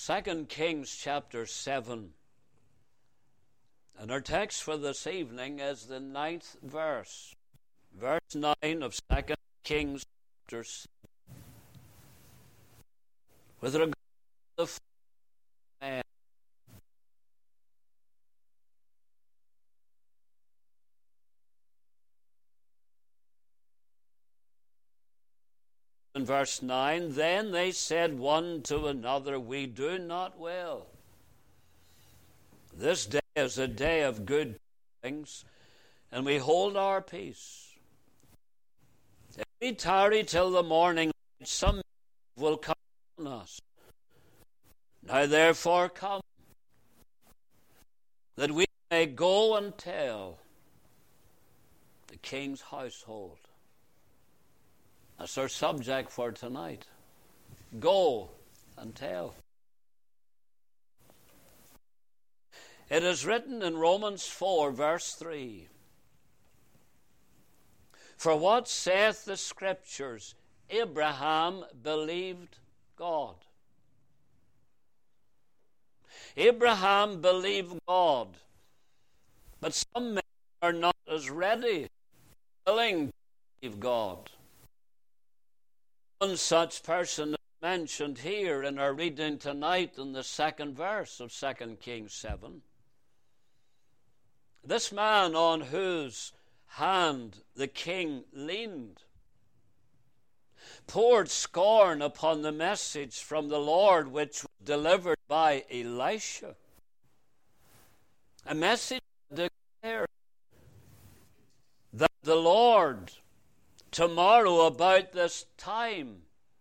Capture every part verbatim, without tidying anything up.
Second Kings chapter seven. And our text for this evening is the ninth verse. Verse nine of Second Kings chapter seven. With regard to the man. In verse nine, then they said one to another, we do not well. This day is a day of good things, and we hold our peace. If we tarry till the morning, some will come on us. Now therefore come, that we may go and tell the king's household. That's our subject for tonight. Go and tell. It is written in Romans four, verse three. For what saith the Scriptures? Abraham believed God. Abraham believed God. But some men are not as ready, willing to believe God. One such person is mentioned here in our reading tonight in the second verse of Second Kings seven. This man on whose hand the king leaned poured scorn upon the message from the Lord which was delivered by Elisha. A message declared that the Lord, tomorrow about this time,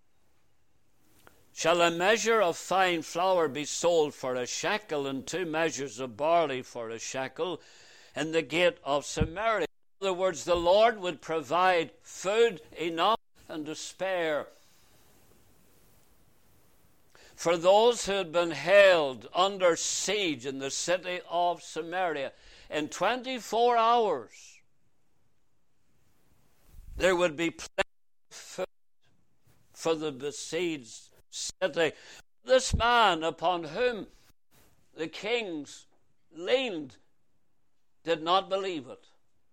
shall a measure of fine flour be sold for a shekel, and two measures of barley for a shekel, in the gate of Samaria. In other words, the Lord would provide food enough and to spare for those who had been held under siege in the city of Samaria. In twenty-four hours, there would be plenty of food for the besieged city. This man upon whom the kings leaned did not believe it.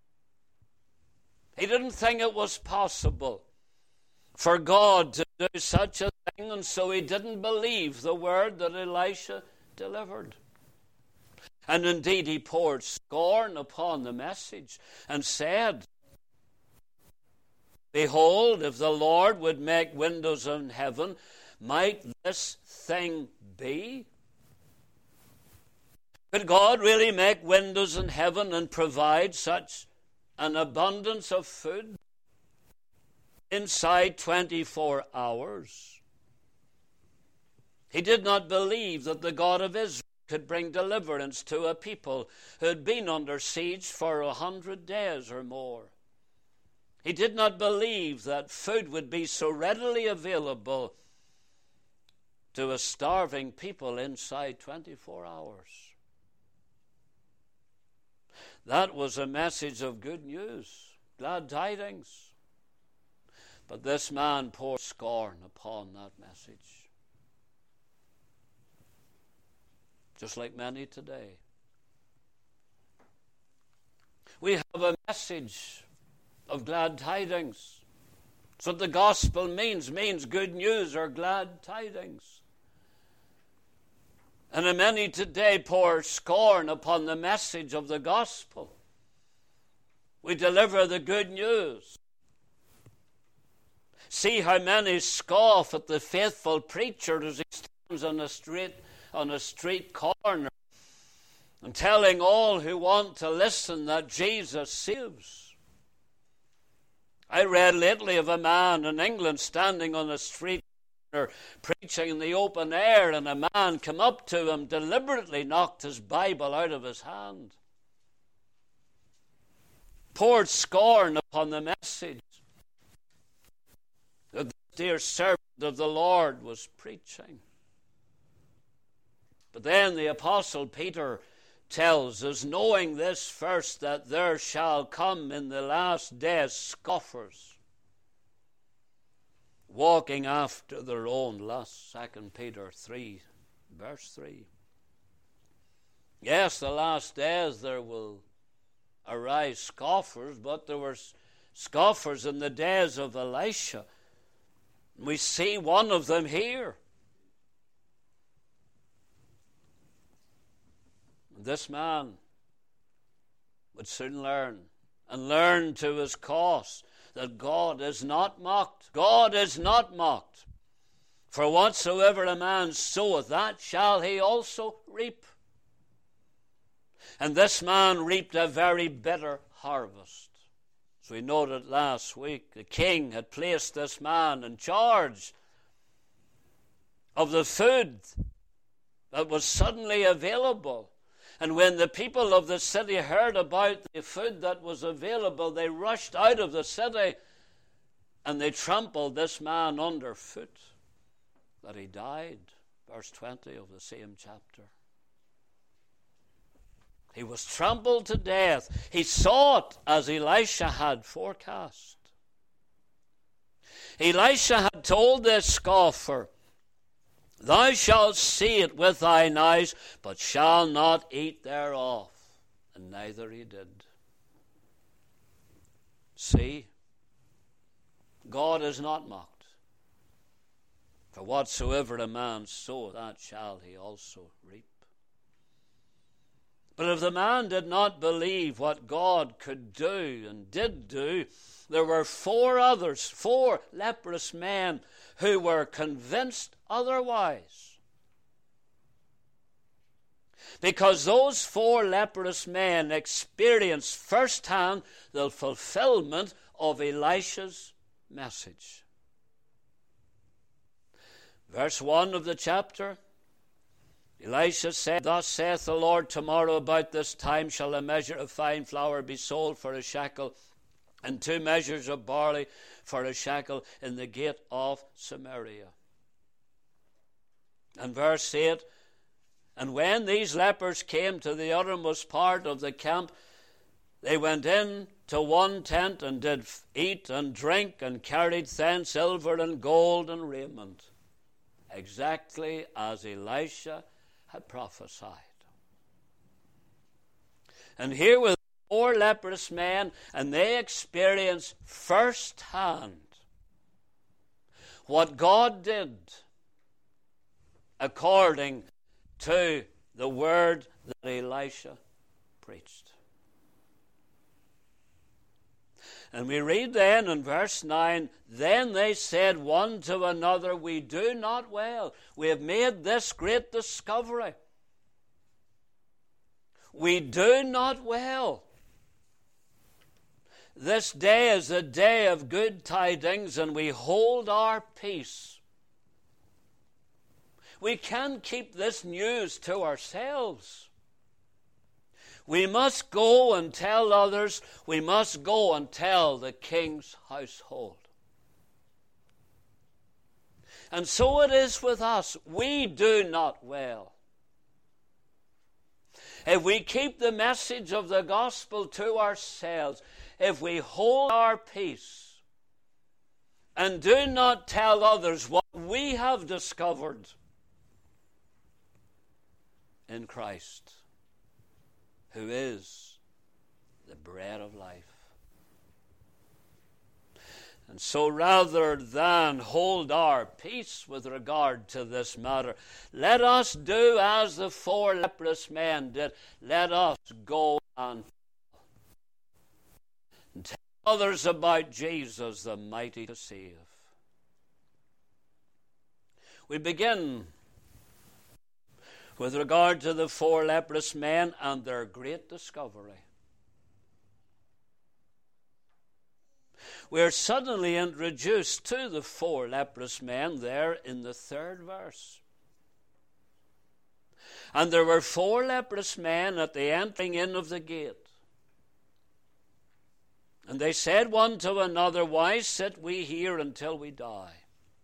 He didn't think it was possible for God to do such a thing, and so he didn't believe the word that Elisha delivered. And indeed he poured scorn upon the message and said, behold, if the Lord would make windows in heaven, might this thing be? Could God really make windows in heaven and provide such an abundance of food inside twenty-four hours? He did not believe that the God of Israel could bring deliverance to a people who had been under siege for a hundred days or more. He did not believe that food would be so readily available to a starving people inside twenty-four hours. That was a message of good news, glad tidings. But this man poured scorn upon that message. Just like many today. We have a message of glad tidings. That's what the gospel means, means good news or glad tidings. And many today pour scorn upon the message of the gospel. We deliver the good news. See how many scoff at the faithful preacher as he stands on a street, on a street corner and telling all who want to listen that Jesus saves. I read lately of a man in England standing on a street corner preaching in the open air, and a man came up to him, deliberately knocked his Bible out of his hand, poured scorn upon the message that the dear servant of the Lord was preaching. But then the Apostle Peter tells us, knowing this first, that there shall come in the last days scoffers, walking after their own lust. Second Peter three, Verse three. Yes, the last days there will arise scoffers, but there were scoffers in the days of Elisha. We see one of them here. This man would soon learn, and learn to his cost, that God is not mocked. God is not mocked. For whatsoever a man soweth, that shall he also reap. And this man reaped a very bitter harvest. As we noted last week, the king had placed this man in charge of the food that was suddenly available. And when the people of the city heard about the food that was available, they rushed out of the city and they trampled this man underfoot, that he died. Verse twenty of the same chapter. He was trampled to death. He saw it as Elisha had forecast. Elisha had told this scoffer, "Thou shalt see it with thine eyes, but shall not eat thereof." And neither he did. See, God is not mocked. For whatsoever a man soweth, that shall he also reap. But if the man did not believe what God could do and did do, there were four others, four leprous men, who were convinced otherwise. Because those four leprous men experienced firsthand the fulfillment of Elisha's message. Verse one of the chapter, Elisha said, "Thus saith the Lord, tomorrow about this time shall a measure of fine flour be sold for a shekel, and two measures of barley for a shekel in the gate of Samaria." And verse eight, "And when these lepers came to the uttermost part of the camp, they went in to one tent and did eat and drink, and carried thence silver and gold and raiment." Exactly as Elisha had prophesied. And here were four leprous men, and they experienced firsthand what God did according to the word that Elisha preached. And we read then in verse nine, "Then they said one to another, We do not well. We have made this great discovery. We do not well. This day is a day of good tidings, and we hold our peace." We can't keep this news to ourselves. We must go and tell others. We must go and tell the king's household. And so it is with us. We do not well. If we keep the message of the gospel to ourselves, if we hold our peace and do not tell others what we have discovered in Christ, who is the bread of life. And so rather than hold our peace with regard to this matter, let us do as the four leprous men did. Let us go and tell others about Jesus, the mighty to save. We begin with regard to the four leprous men and their great discovery. We are suddenly introduced to the four leprous men there in the third verse. "And there were four leprous men at the entering in of the gate. And they said one to another, Why sit we here until we die?"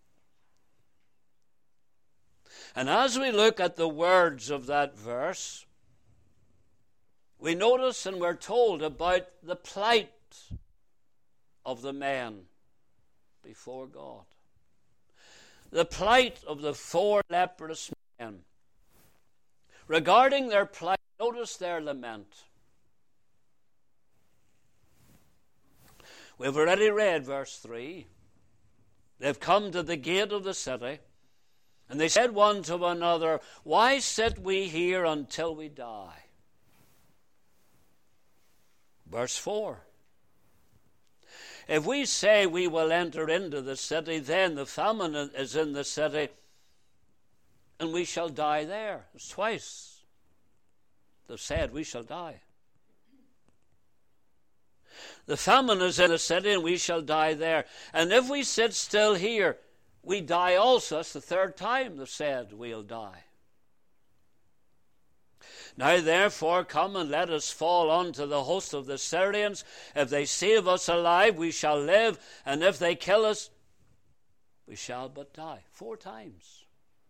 And as we look at the words of that verse, we notice and we're told about the plight of the men before God. The plight of the four leprous men regarding their plight, notice their lament. We've already read verse three. They've come to the gate of the city, and they said one to another, "Why sit we here until we die?" Verse four. If we say we will enter into the city, then the famine is in the city, and we shall die there. It's twice they've said we shall die. The famine is in the city, and we shall die there. And if we sit still here, we die also. That's the third time they've said we'll die. Now therefore come and let us fall unto the host of the Syrians. If they save us alive, we shall live, and if they kill us, we shall but die. Four times.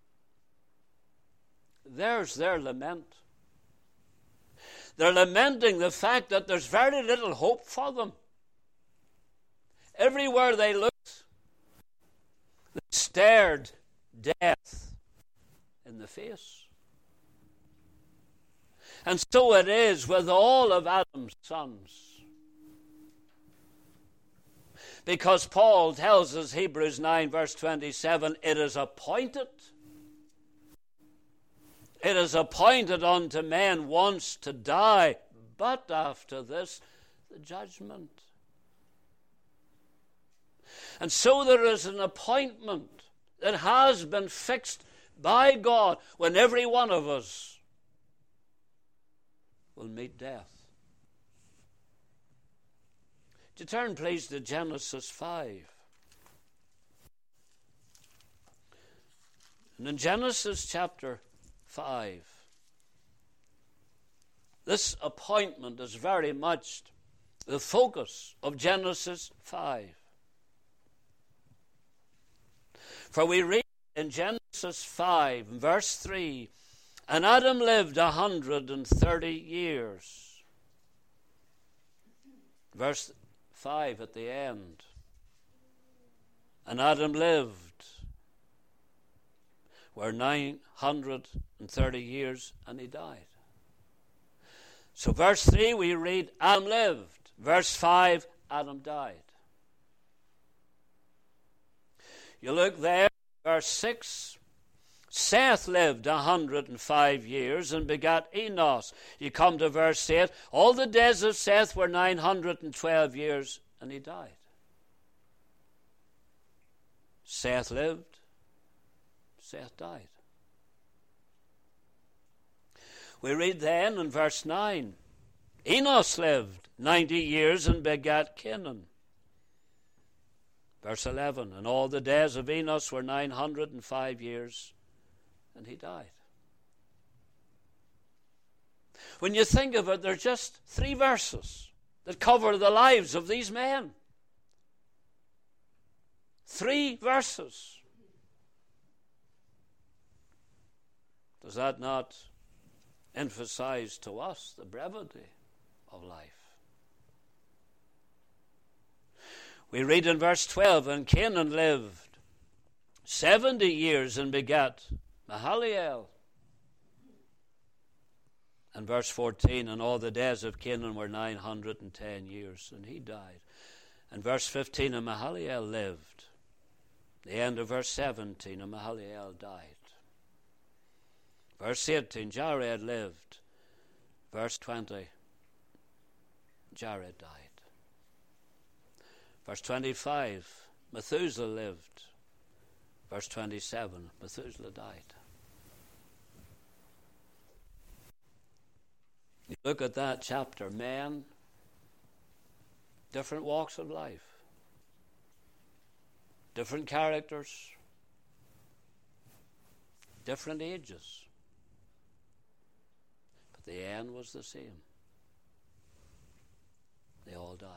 There's their lament. They're lamenting the fact that there's very little hope for them. Everywhere they looked, they stared death in the face. And so it is with all of Adam's sons. Because Paul tells us, Hebrews nine verse twenty-seven, it is appointed. It is appointed unto men once to die, but after this, the judgment. And so there is an appointment that has been fixed by God when every one of us will meet death. To turn, please, to Genesis five. And in Genesis chapter five, this appointment is very much the focus of Genesis five. For we read in Genesis five, verse three, and Adam lived a hundred and thirty years. Verse five at the end. And Adam lived were nine hundred and thirty years, and he died. So verse three we read, Adam lived. Verse five, Adam died. You look there, verse six, Seth lived a hundred and five years and begat Enos. You come to verse eight, all the days of Seth were nine hundred and twelve years, and he died. Seth lived, Seth died. We read then in verse nine, Enos lived ninety years and begat Canaan. Verse eleven, and all the days of Enos were nine hundred and five years, and he died. When you think of it, there are just three verses that cover the lives of these men. Three verses. Does that not emphasize to us the brevity of life? We read in verse twelve, and Canaan lived seventy years and begat Mahalalel. And verse fourteen, and all the days of Canaan were nine hundred and ten years, and he died. And verse fifteen, and Mahalalel lived. The end of verse seventeen, and Mahalalel died. Verse eighteen, Jared lived. Verse twenty, Jared died. Verse twenty-five, Methuselah lived. Verse twenty-seven, Methuselah died. You look at that chapter, men, different walks of life, different characters, different ages. But the end was the same. They all died.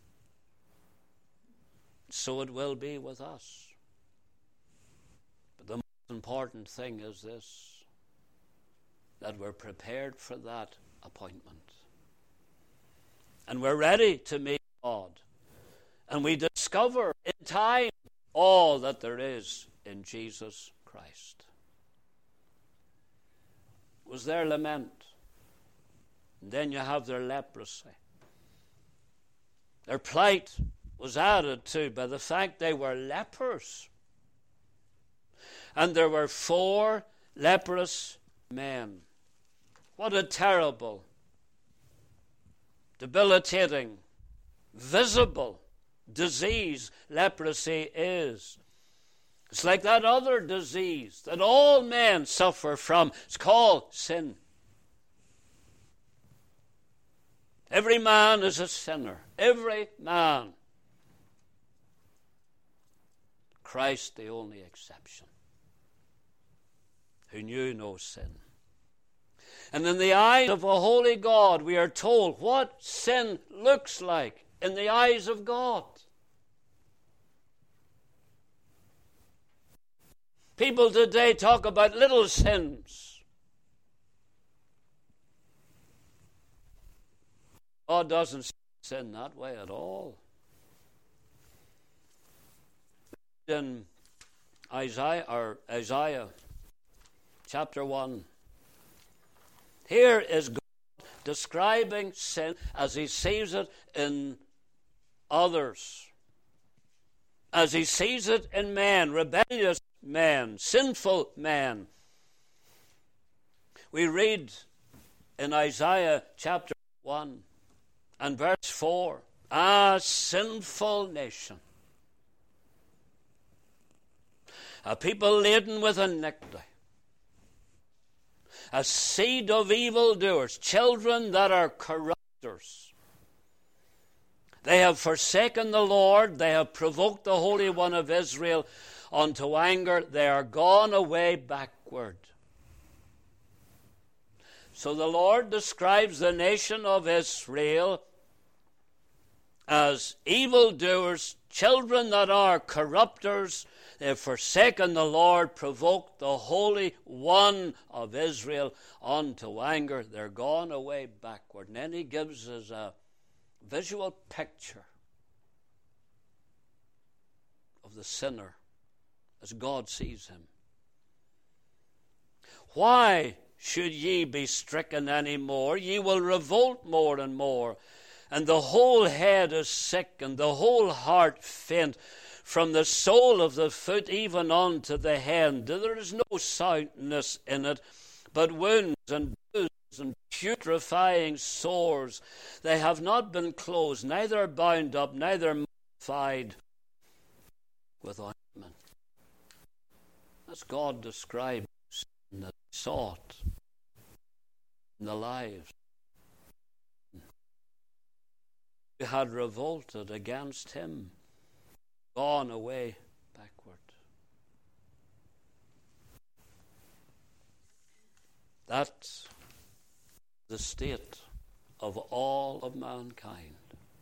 So it will be with us. But the most important thing is this, that we're prepared for that appointment. And we're ready to meet God. And we discover in time all that there is in Jesus Christ. was their lament. And then you have their leprosy. Their plight was added to by the fact they were lepers. And there were four leprous men. What a terrible, debilitating, visible disease leprosy is. It's like that other disease that all men suffer from. It's called sin. Every man is a sinner. Every man. Christ the only exception, who knew no sin. And in the eyes of a holy God, we are told what sin looks like in the eyes of God. People today talk about little sins. God doesn't see sin that way at all. In Isaiah, or Isaiah chapter one, here is God describing sin as he sees it in others, as he sees it in men, rebellious men, sinful men. We read in Isaiah chapter one and verse four, "Ah, sinful nation, a people laden with iniquity, a seed of evildoers, children that are corrupters. They have forsaken the Lord, they have provoked the Holy One of Israel unto anger, they are gone away backward." So the Lord describes the nation of Israel as evildoers, children that are corrupters. They have forsaken the Lord, provoked the Holy One of Israel unto anger. They're gone away backward. And then he gives us a visual picture of the sinner as God sees him. "Why should ye be stricken any more? Ye will revolt more and more. And the whole head is sick, and the whole heart faint, from the sole of the foot even unto the hand. There is no soundness in it, but wounds and bruises and putrefying sores. They have not been closed, neither bound up, neither modified with ointment." That's God describing sin that he sought in the lives who had revolted against him, gone away backward. That's the state of all of mankind.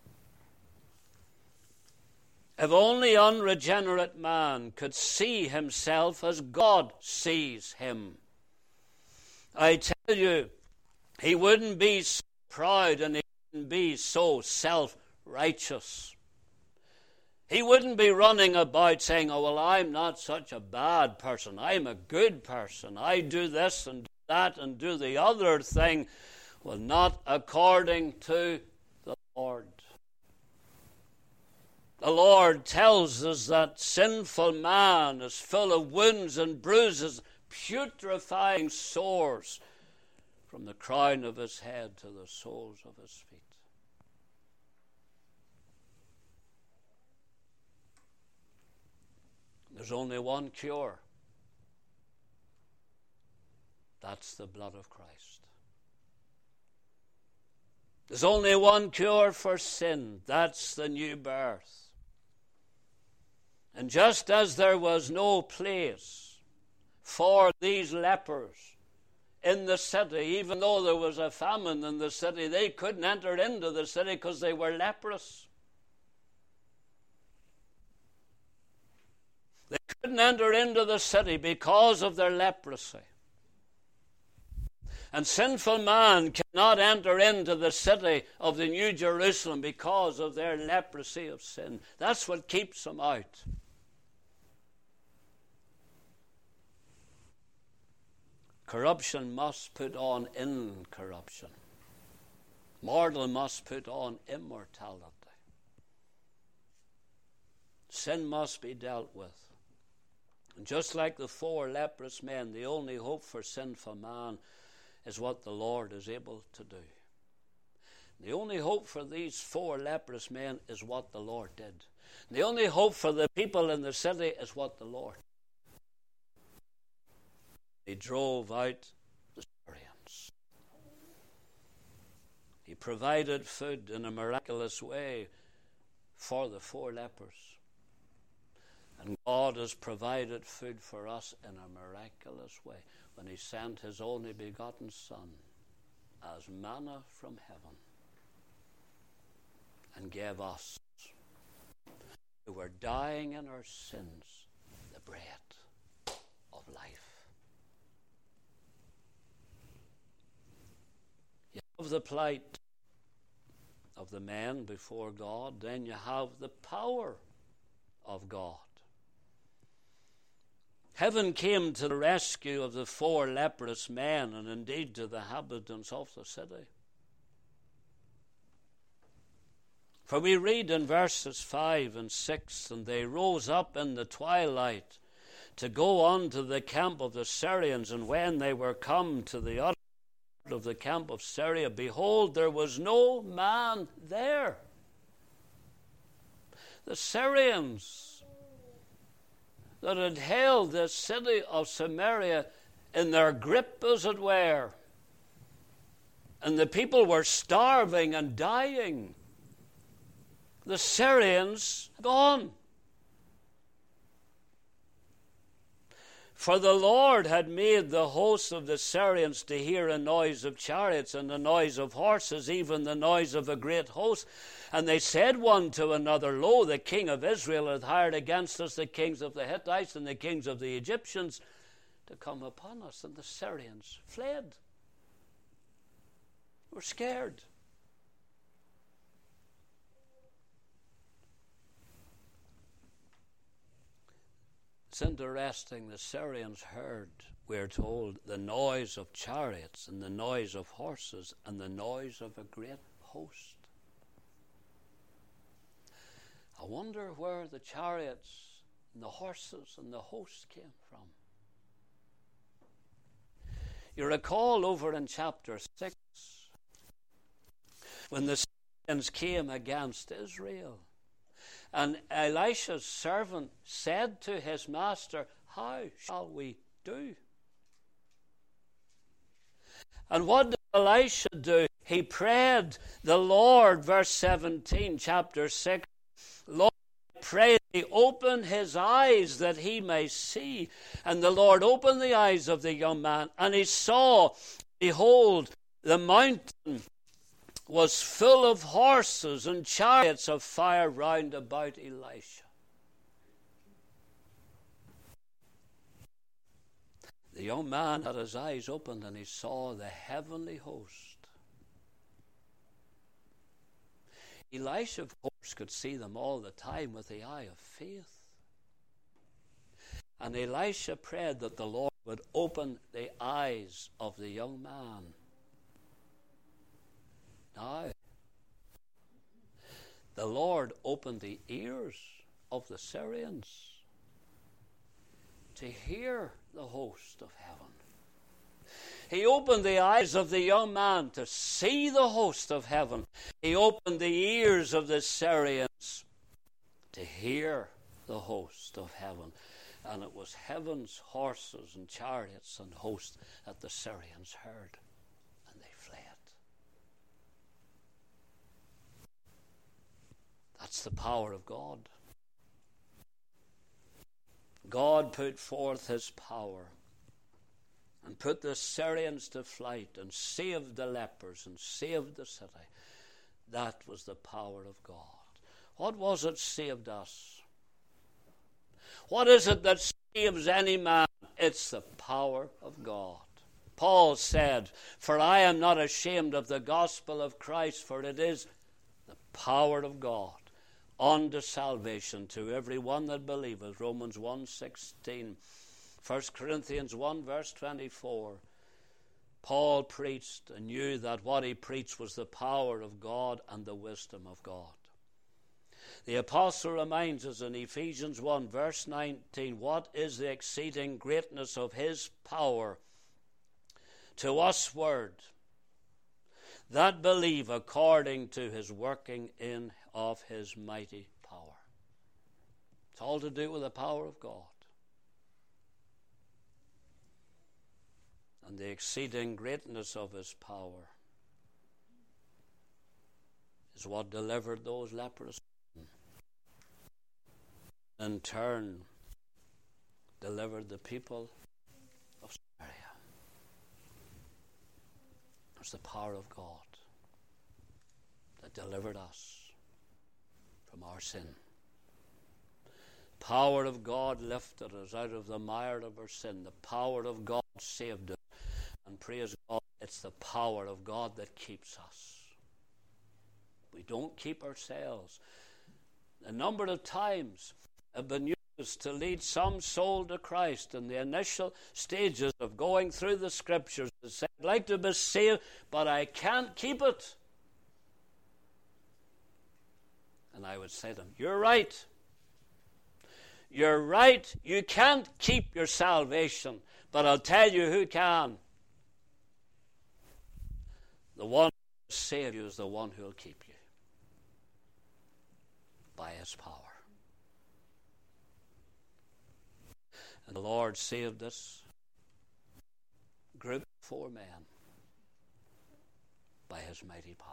If only unregenerate man could see himself as God sees him, I tell you, he wouldn't be so proud and he wouldn't be so self-righteous. He wouldn't be running about saying, "Oh, well, I'm not such a bad person. I'm a good person. I do this and do that and do the other thing." Well, not according to the Lord. The Lord tells us that sinful man is full of wounds and bruises, putrefying sores, from the crown of his head to the soles of his feet. There's only one cure. That's the blood of Christ. There's only one cure for sin. That's the new birth. And just as there was no place for these lepers in the city, even though there was a famine in the city, they couldn't enter into the city because they were leprous. They couldn't enter into the city because of their leprosy. And sinful man cannot enter into the city of the New Jerusalem because of their leprosy of sin. That's what keeps them out. Corruption must put on incorruption. Mortal must put on immortality. Sin must be dealt with. And just like the four leprous men, the only hope for sinful man is what the Lord is able to do. The only hope for these four leprous men is what the Lord did. The only hope for the people in the city is what the Lord did. He drove out the Syrians. He provided food in a miraculous way for the four lepers. And God has provided food for us in a miraculous way when He sent His only begotten Son as manna from heaven and gave us, who were dying in our sins, the bread of life. You have the plight of the men before God, then you have the power of God. Heaven came to the rescue of the four leprous men and indeed to the inhabitants of the city. For we read in verses five and six, and they rose up in the twilight to go on to the camp of the Syrians, and when they were come to the other part of the camp of Syria, behold, there was no man there. The Syrians that had held the city of Samaria in their grip, as it were, and the people were starving and dying. The Syrians gone. For the Lord had made the hosts of the Syrians to hear a noise of chariots and the noise of horses, even the noise of a great host. And they said one to another, Lo, the king of Israel hath hired against us the kings of the Hittites and the kings of the Egyptians to come upon us. And the Syrians fled. Were scared. It's interesting, the Syrians heard, we're told, the noise of chariots and the noise of horses and the noise of a great host. I wonder where the chariots and the horses and the host came from. You recall over in chapter six, when the Syrians came against Israel, and Elisha's servant said to his master, How shall we do? And what did Elisha do? He prayed the Lord, verse seventeen, chapter six, Lord, I pray thee, open his eyes that he may see. And the Lord opened the eyes of the young man, and he saw, behold, the mountain was full of horses and chariots of fire round about Elisha. The young man had his eyes opened and he saw the heavenly host. Elisha, of course, could see them all the time with the eye of faith. And Elisha prayed that the Lord would open the eyes of the young man. Now, the Lord opened the ears of the Syrians to hear the host of heaven. He opened the eyes of the young man to see the host of heaven. He opened the ears of the Syrians to hear the host of heaven. And it was heaven's horses and chariots and hosts that the Syrians heard. And they fled. That's the power of God. God put forth his power and put the Syrians to flight and saved the lepers and saved the city. That was the power of God. What was it saved us? What is it that saves any man? It's the power of God. Paul said, For I am not ashamed of the gospel of Christ, for it is the power of God unto salvation to every one that believeth. Romans one sixteen. First Corinthians one verse twenty-four. Paul preached and knew that what he preached was the power of God and the wisdom of God. The apostle reminds us in Ephesians one, verse nineteen, what is the exceeding greatness of his power to usward that believe according to his working in of his mighty power. It's all to do with the power of God. And the exceeding greatness of his power is what delivered those leprous. In turn, delivered the people of Samaria. It was the power of God that delivered us from our sin. The power of God lifted us out of the mire of our sin. The power of God saved us. And praise God, it's the power of God that keeps us. We don't keep ourselves. A number of times have been used to lead some soul to Christ in the initial stages of going through the scriptures. They say, I'd like to be saved, but I can't keep it. And I would say to them, you're right. You're right. You can't keep your salvation, but I'll tell you who can. The one who will save you is the one who will keep you by his power. And the Lord saved us, group of four men, by his mighty power.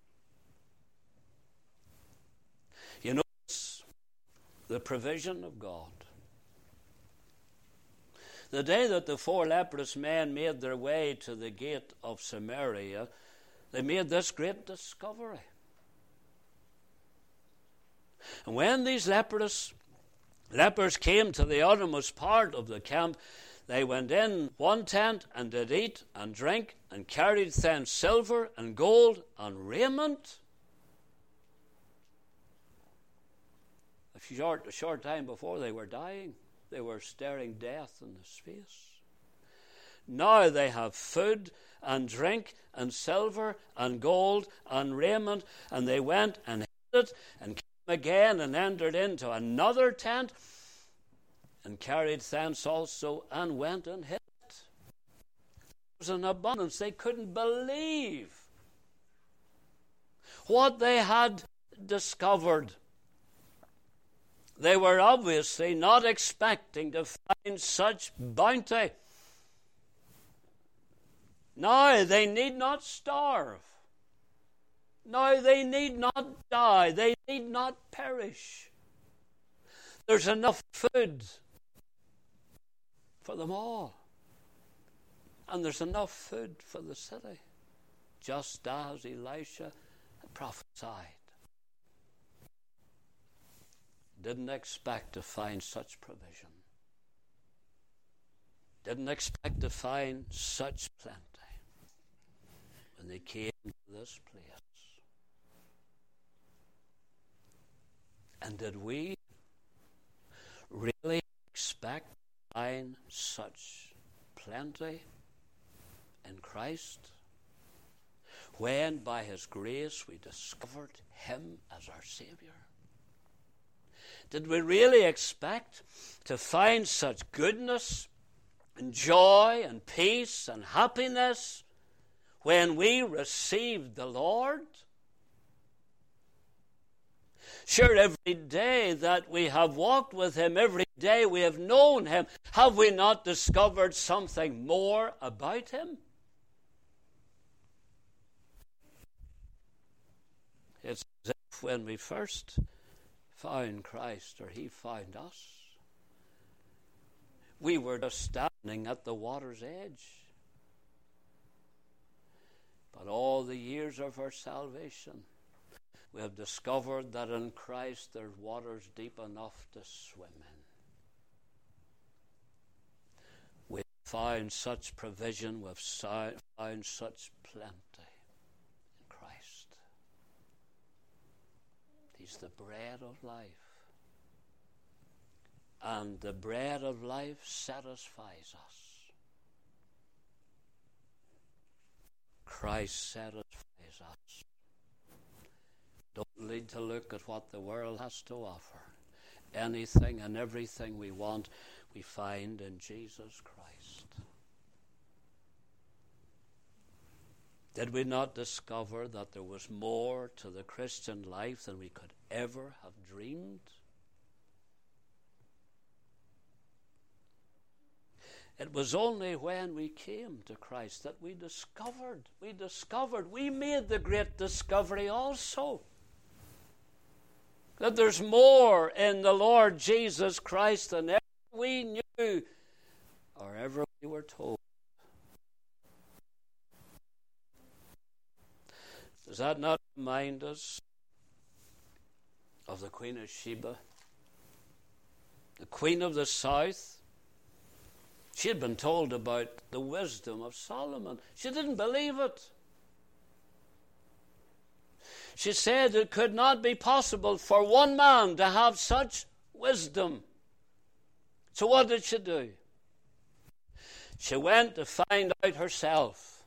You notice the provision of God. The day that the four leprous men made their way to the gate of Samaria, they made this great discovery. And when these leprous lepers came to the uttermost part of the camp, they went in one tent and did eat and drink and carried thence silver and gold and raiment. A short, a short time before they were dying, they were staring death in the face. Now they have food and drink and silver and gold and raiment, and they went and hid it and came again and entered into another tent and carried thence also and went and hid it. There was an abundance. They couldn't believe what they had discovered. They were obviously not expecting to find such bounty. Now they need not starve. Now they need not die. They need not perish. There's enough food for them all. And there's enough food for the city, just as Elisha had prophesied. Didn't expect to find such provision. Didn't expect to find such plenty when they came to this place. And did we really expect to find such plenty in Christ when by his grace we discovered him as our Savior? Did we really expect to find such goodness and joy and peace and happiness when we received the Lord? Sure, every day that we have walked with him, every day we have known him, have we not discovered something more about him? It's as if when we first found Christ, or he found us, we were just standing at the water's edge. But all the years of our salvation, we have discovered that in Christ there's waters deep enough to swim in. We've found such provision, we've found such plenty in Christ. He's the bread of life. And the bread of life satisfies us. Christ satisfies us. Don't need to look at what the world has to offer. Anything and everything we want, we find in Jesus Christ. Did we not discover that there was more to the Christian life than we could ever have dreamed? It was only when we came to Christ that we discovered, we discovered, we made the great discovery also, that there's more in the Lord Jesus Christ than ever we knew or ever we were told. Does that not remind us of the Queen of Sheba? The Queen of the South? She had been told about the wisdom of Solomon. She didn't believe it. She said it could not be possible for one man to have such wisdom. So what did she do? She went to find out herself.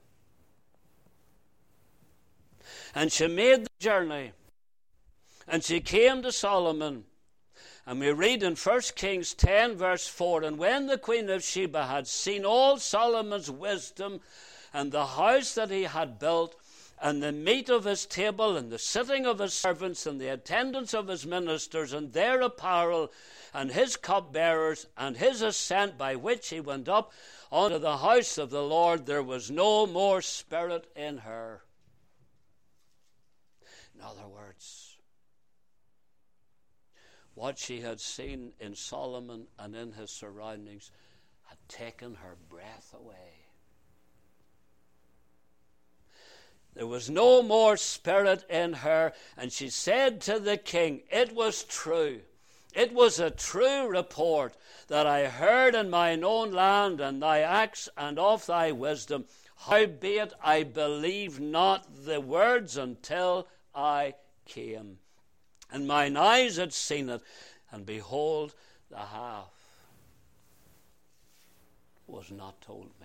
And she made the journey. And she came to Solomon. And we read in First Kings ten, verse four, and when the Queen of Sheba had seen all Solomon's wisdom, and the house that he had built, and the meat of his table, and the sitting of his servants, and the attendance of his ministers, and their apparel, and his cupbearers, and his ascent by which he went up unto the house of the Lord, there was no more spirit in her. In other words, what she had seen in Solomon and in his surroundings had taken her breath away. There was no more spirit in her, and she said to the king, it was true. It was a true report that I heard in mine own land, and thy acts and of thy wisdom. Howbeit I believed not the words until I came. And mine eyes had seen it, and behold, the half was not told me.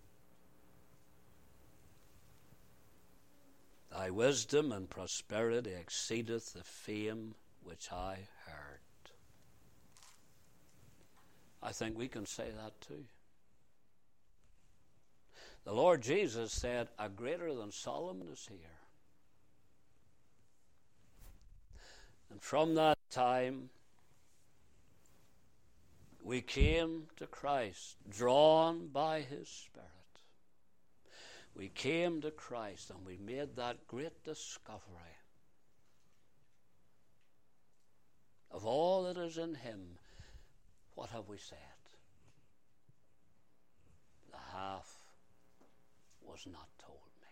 Thy wisdom and prosperity exceedeth the fame which I heard. I think we can say that too. The Lord Jesus said, a greater than Solomon is here. And from that time, we came to Christ, drawn by his Spirit. We came to Christ and we made that great discovery of all that is in him. What have we said? The half was not told me.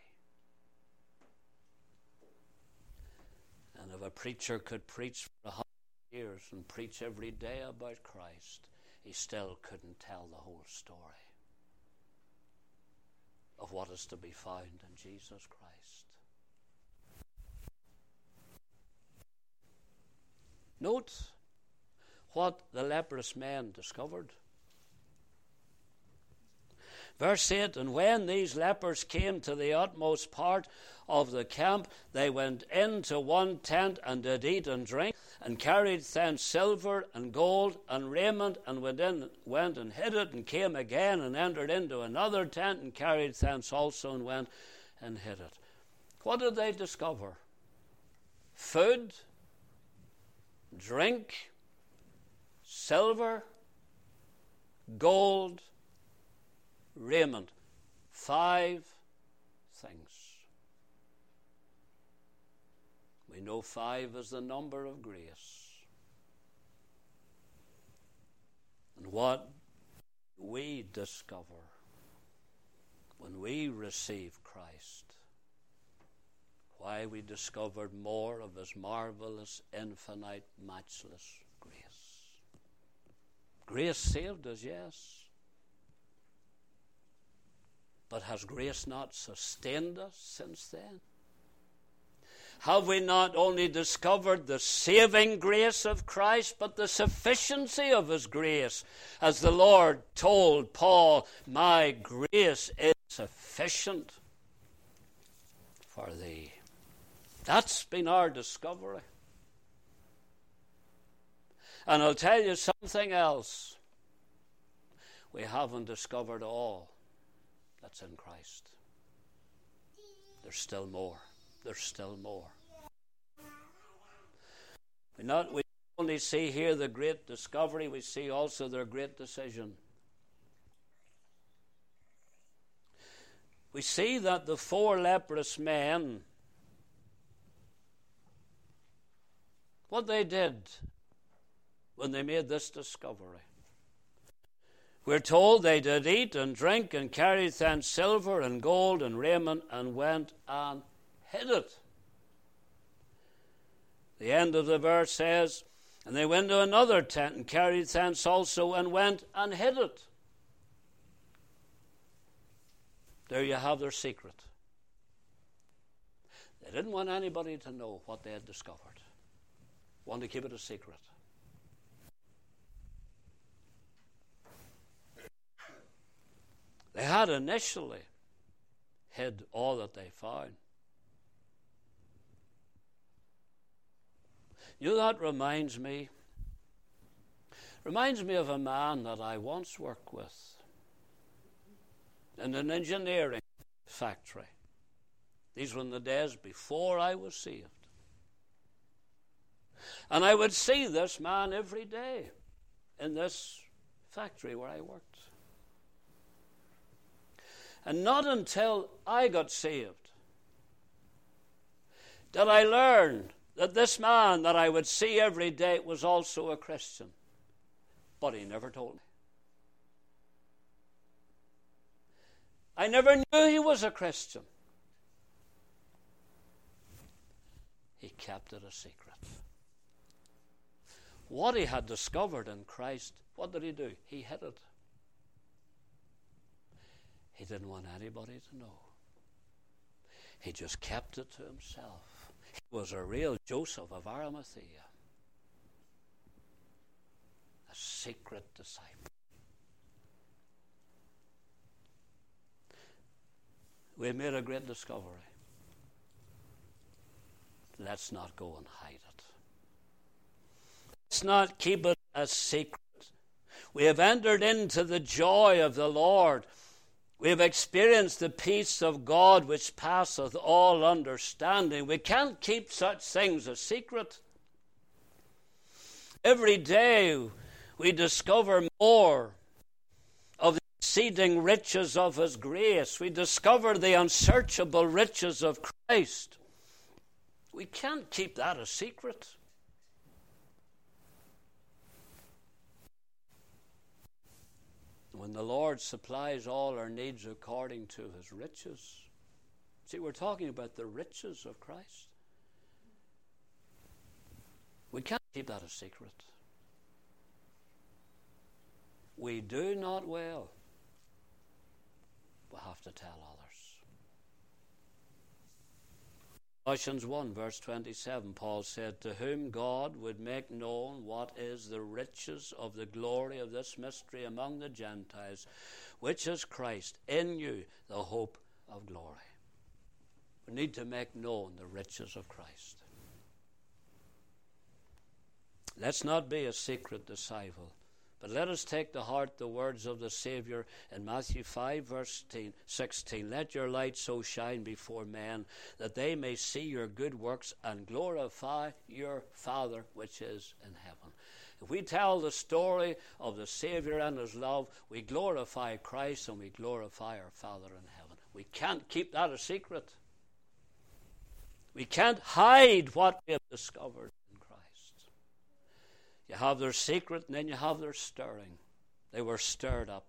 And if a preacher could preach for a hundred years and preach every day about Christ, he still couldn't tell the whole story of what is to be found in Jesus Christ. Note what the leprous men discovered. Verse eight, and when these lepers came to the utmost part of the camp, they went into one tent and did eat and drink, and carried thence silver and gold and raiment, and went in, went and hid it, and came again and entered into another tent, and carried thence also, and went and hid it. What did they discover? Food, drink, silver, gold, raiment. Five things. We know five is the number of grace. And what we discover when we receive Christ, why we discovered more of his marvelous, infinite, matchless grace. Grace saved us, yes. But has grace not sustained us since then? Have we not only discovered the saving grace of Christ, but the sufficiency of his grace? As the Lord told Paul, my grace is sufficient for thee. That's been our discovery. And I'll tell you something else. We haven't discovered all that's in Christ. There's still more. There's still more. We not we only see here the great discovery, we see also their great decision. We see that the four leprous men, what they did when they made this discovery. We're told they did eat and drink and carried thence silver and gold and raiment and went and hid it. The end of the verse says, and they went to another tent and carried thence also and went and hid it. There you have their secret. They didn't want anybody to know what they had discovered. Wanted to keep it a secret. They had initially hid all that they found. You know, that reminds me, reminds me of a man that I once worked with in an engineering factory. These were in the days before I was saved. And I would see this man every day in this factory where I worked. And not until I got saved did I learn that this man that I would see every day was also a Christian. But he never told me. I never knew he was a Christian. He kept it a secret. What he had discovered in Christ, what did he do? He hid it. He didn't want anybody to know. He just kept it to himself. He was a real Joseph of Arimathea. A secret disciple. We made a great discovery. Let's not go and hide it. Let's not keep it a secret. We have entered into the joy of the Lord. We have experienced the peace of God which passeth all understanding. We can't keep such things a secret. Every day we discover more of the exceeding riches of His grace. We discover the unsearchable riches of Christ. We can't keep that a secret. When the Lord supplies all our needs according to His riches. See, we're talking about the riches of Christ. We can't keep that a secret. We do not well. We have to tell others. Colossians one, verse twenty-seven, Paul said, to whom God would make known what is the riches of the glory of this mystery among the Gentiles, which is Christ in you, the hope of glory. We need to make known the riches of Christ. Let's not be a secret disciple, but let us take to heart the words of the Savior in Matthew five, verse sixteen. Let your light so shine before men that they may see your good works and glorify your Father which is in heaven. If we tell the story of the Savior and His love, we glorify Christ and we glorify our Father in heaven. We can't keep that a secret. We can't hide what we have discovered. You have their secret and then you have their stirring. They were stirred up.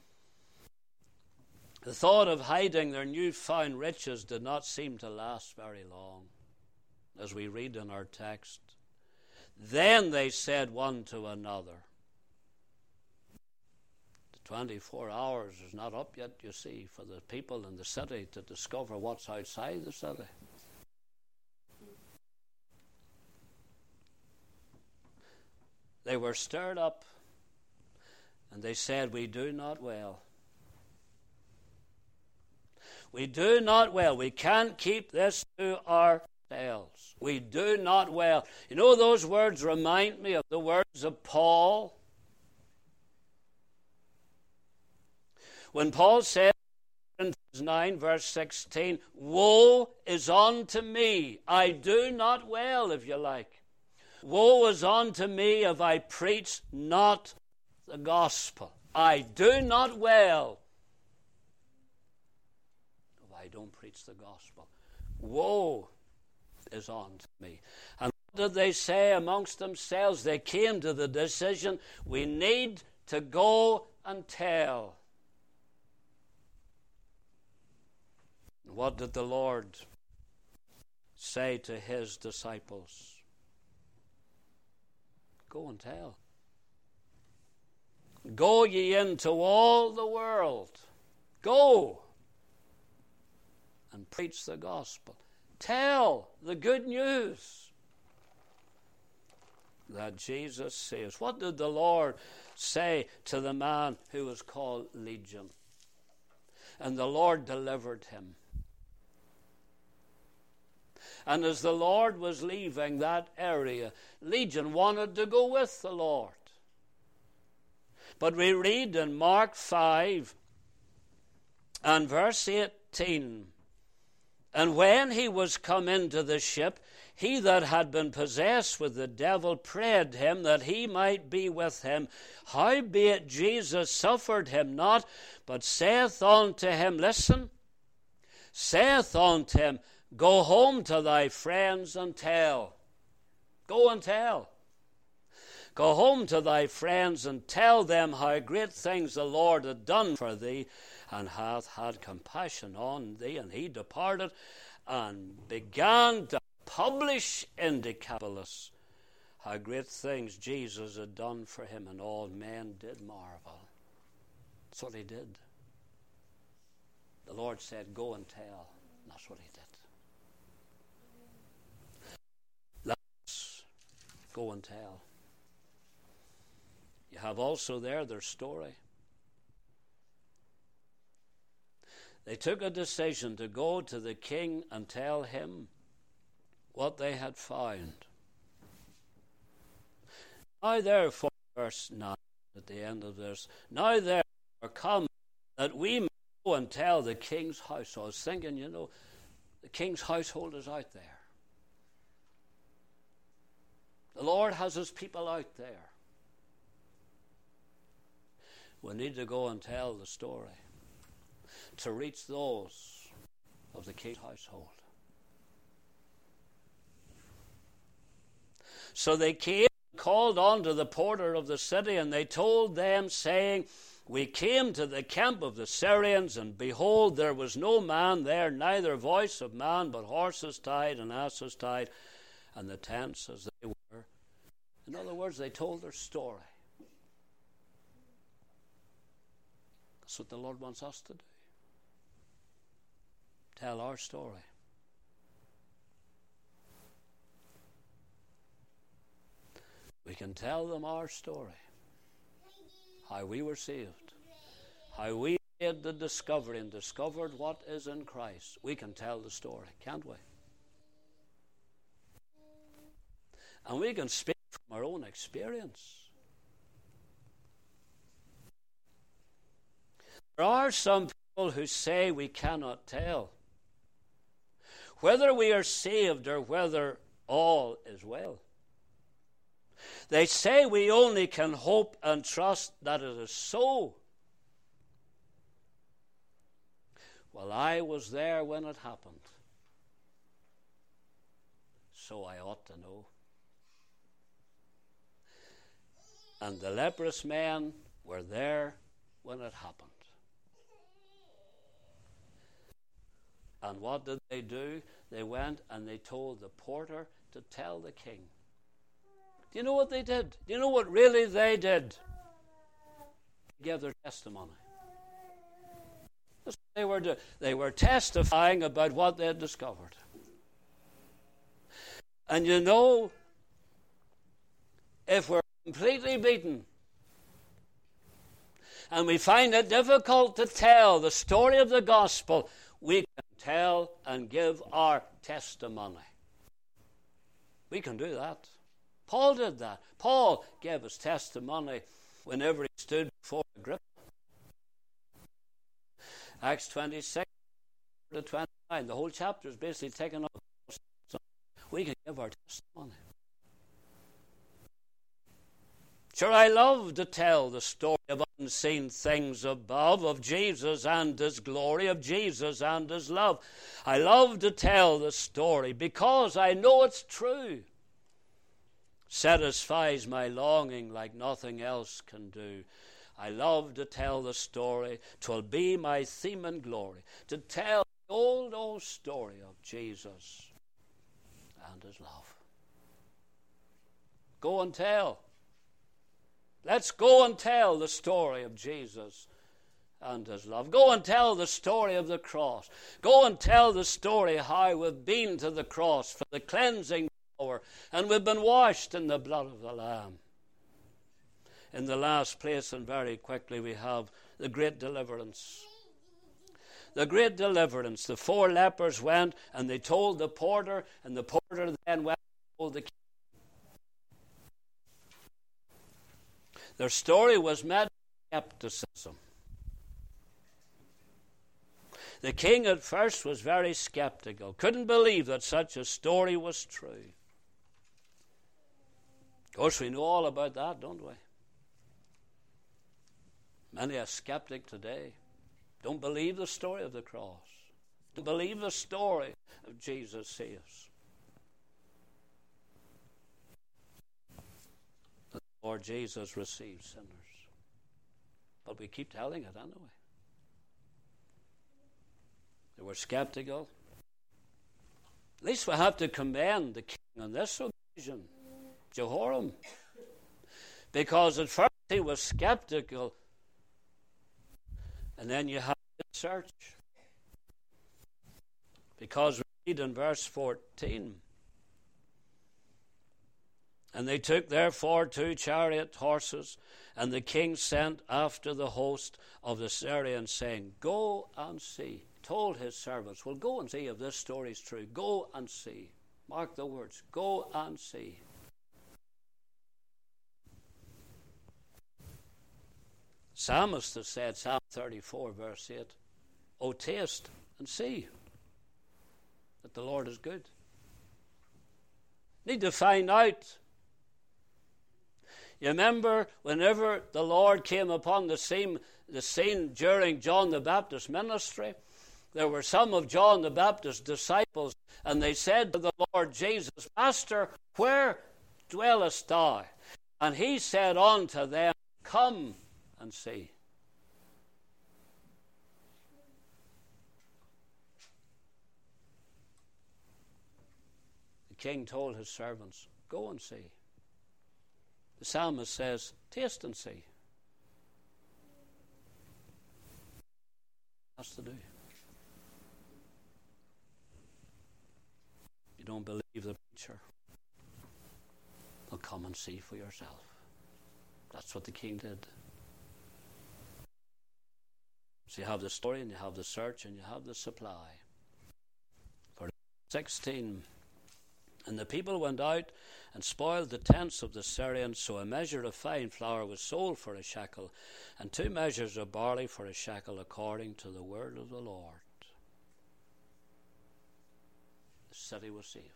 The thought of hiding their newfound riches did not seem to last very long, as we read in our text. Then they said one to another. The twenty-four hours is not up yet, you see, for the people in the city to discover what's outside the city. They were stirred up, and they said, we do not well. We do not well. We can't keep this to ourselves. We do not well. You know, those words remind me of the words of Paul. When Paul said in nine, verse sixteen, woe is unto me, I do not well, if you like. Woe is unto me if I preach not the gospel. I do not well if I don't preach the gospel. Woe is unto me. And what did they say amongst themselves? They came to the decision, we need to go and tell. What did the Lord say to his disciples? Go and tell. Go ye into all the world. Go and preach the gospel. Tell the good news that Jesus saves. What did the Lord say to the man who was called Legion? And the Lord delivered him. And as the Lord was leaving that area, Legion wanted to go with the Lord. But we read in Mark five and verse eighteen, and when he was come into the ship, he that had been possessed with the devil prayed him that he might be with him. Howbeit Jesus suffered him not, but saith unto him, listen, saith unto him, go home to thy friends and tell. Go and tell. Go home to thy friends and tell them how great things the Lord had done for thee, and hath had compassion on thee. And he departed and began to publish in Decapolis how great things Jesus had done for him, and all men did marvel. That's what he did. The Lord said, go and tell. And that's what he did. Let's go and tell. You have also there their story. They took a decision to go to the king and tell him what they had found. Now therefore, verse nine at the end of this, now therefore come that we may go and tell the king's house. I was thinking, you know, the king's household is out there. The Lord has his people out there. We need to go and tell the story to reach those of the king's household. So they came and called unto the porter of the city, and they told them, saying, we came to the camp of the Syrians, and behold, there was no man there, neither voice of man, but horses tied and asses tied, and the tents as they were. In other words, they told their story. That's what the Lord wants us to do. Tell our story. We can tell them our story. How we were saved. How we made the discovery and discovered what is in Christ. We can tell the story, can't we? And we can speak from our own experience. There are some people who say we cannot tell whether we are saved or whether all is well. They say we only can hope and trust that it is so. Well, I was there when it happened, so I ought to know. And the leprous men were there when it happened. And what did they do? They went and they told the porter to tell the king. Do you know what they did? Do you know what really they did? They gave their testimony. That's what they were doing. They were testifying about what they had discovered. And you know, if we're completely beaten and we find it difficult to tell the story of the gospel, we can tell and give our testimony. We can do that. Paul did that. Paul gave his testimony whenever he stood before Agrippa. Acts twenty-six to twenty-nine. The whole chapter is basically taken up. We can give our testimony. Sure, I love to tell the story of unseen things above, of Jesus and his glory, of Jesus and his love. I love to tell the story because I know it's true. Satisfies my longing like nothing else can do. I love to tell the story. 'Twill be my theme and glory to tell the old, old story of Jesus and his love. Go and tell. Let's go and tell the story of Jesus and his love. Go and tell the story of the cross. Go and tell the story how we've been to the cross for the cleansing power, and we've been washed in the blood of the Lamb. In the last place, and very quickly, we have the great deliverance. The great deliverance. The four lepers went and they told the porter, and the porter then went and told the king. Their story was met with skepticism. The king at first was very skeptical, couldn't believe that such a story was true. Of course, we know all about that, don't we? Many a skeptic today don't believe the story of the cross, don't believe the story of Jesus saves. The Lord Jesus receives sinners. But we keep telling it anyway. They were skeptical. At least we have to commend the king on this occasion, Jehoram. Because at first he was skeptical. And then you have to search. Because we read in verse fourteen. And they took therefore two chariot horses, and the king sent after the host of the Syrians, saying, Go and see. Told his servants, well, go and see if this story is true. Go and see. Mark the words. Go and see. Psalmist has said, Psalm thirty-four, verse eight, O taste and see that the Lord is good. Need to find out. You remember whenever the Lord came upon the scene, the scene during John the Baptist's ministry, there were some of John the Baptist's disciples, and they said to the Lord Jesus, Master, where dwellest thou? And he said unto them, Come and see. The king told his servants, Go and see. The psalmist says, Taste and see. That's to do. You don't believe the preacher? Well, come and see for yourself. That's what the king did. So you have the story, and you have the search, and you have the supply. Verse sixteen. And the people went out and spoiled the tents of the Syrians, so a measure of fine flour was sold for a shekel, and two measures of barley for a shekel, according to the word of the Lord. The city was saved.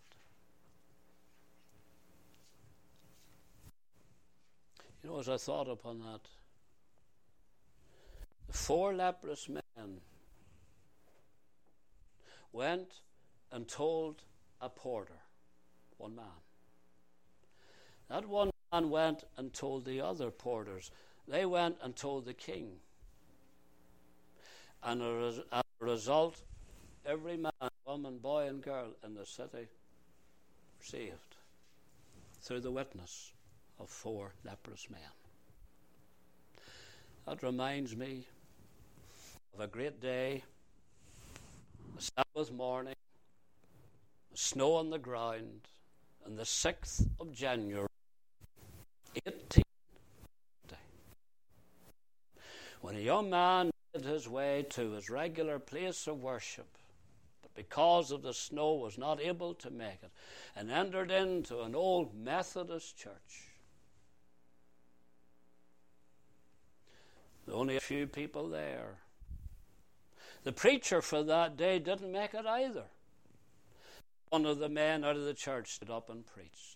You know, as I thought upon that, the four leprous men went and told a porter, one man. That one man went and told the other porters. They went and told the king. And as a result, every man, woman, boy and girl in the city were saved through the witness of four leprous men. That reminds me of a great day, a Sabbath morning, snow on the ground, on the sixth of January, eighteen fifty, when a young man made his way to his regular place of worship, but because of the snow was not able to make it, and entered into an old Methodist church. There were only a few people there. The preacher for that day didn't make it either. One of the men out of the church stood up and preached.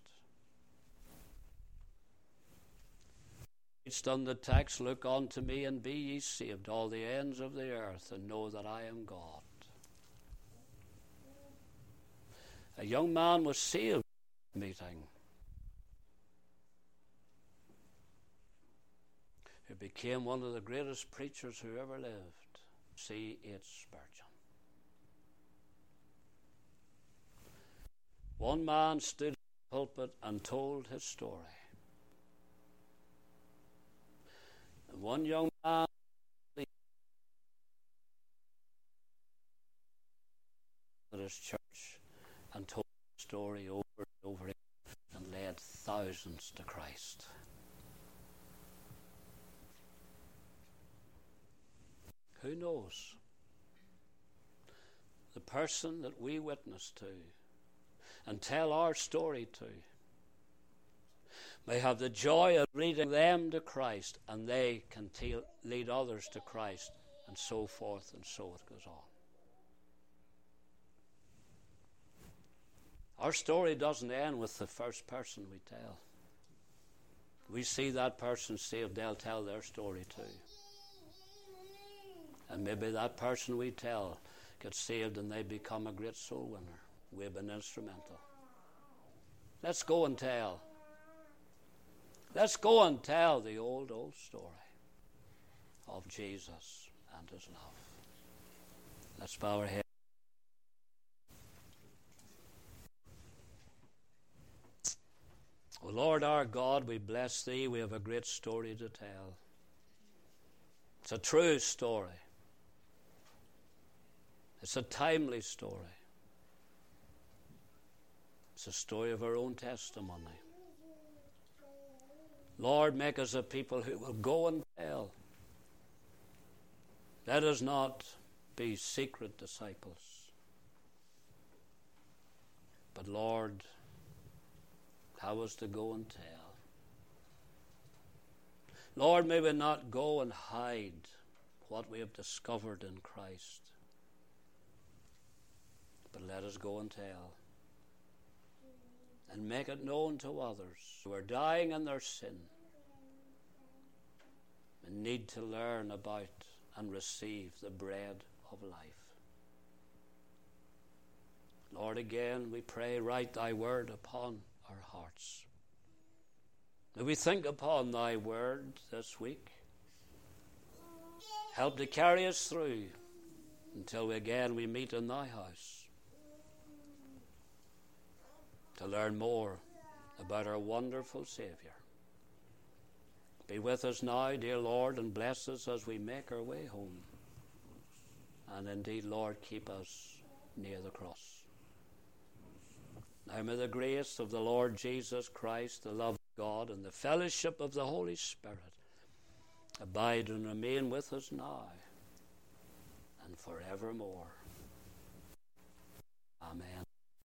Preached on the text, "Look unto me and be ye saved, all the ends of the earth, and know that I am God." A young man was saved at the meeting, who became one of the greatest preachers who ever lived, C H Spurgeon. One man stood in the pulpit and told his story. And one young man at his church and told the story over and over again and led thousands to Christ. Who knows? The person that we witness to and tell our story to may have the joy of leading them to Christ, and they can te- lead others to Christ, and so forth, and so it goes on. Our story doesn't end with the first person we tell. We see that person saved, they'll tell their story too. And maybe that person we tell gets saved and they become a great soul winner. We've been instrumental. Let's go and tell. Let's go and tell the old, old story of Jesus and his love. Let's bow our heads. O Lord our God, we bless thee. We have a great story to tell. It's a true story. It's a timely story. It's a story of our own testimony. Lord, make us a people who will go and tell. Let us not be secret disciples. But Lord, help us to go and tell. Lord, may we not go and hide what we have discovered in Christ. But let us go and tell. And make it known to others who are dying in their sin and need to learn about and receive the bread of life. Lord, again we pray, write thy word upon our hearts. May we think upon thy word this week. Help to carry us through until again we meet in thy house, to learn more about our wonderful Savior. Be with us now, dear Lord, and bless us as we make our way home. And indeed, Lord, keep us near the cross. Now may the grace of the Lord Jesus Christ, the love of God, and the fellowship of the Holy Spirit abide and remain with us now and forevermore. Amen.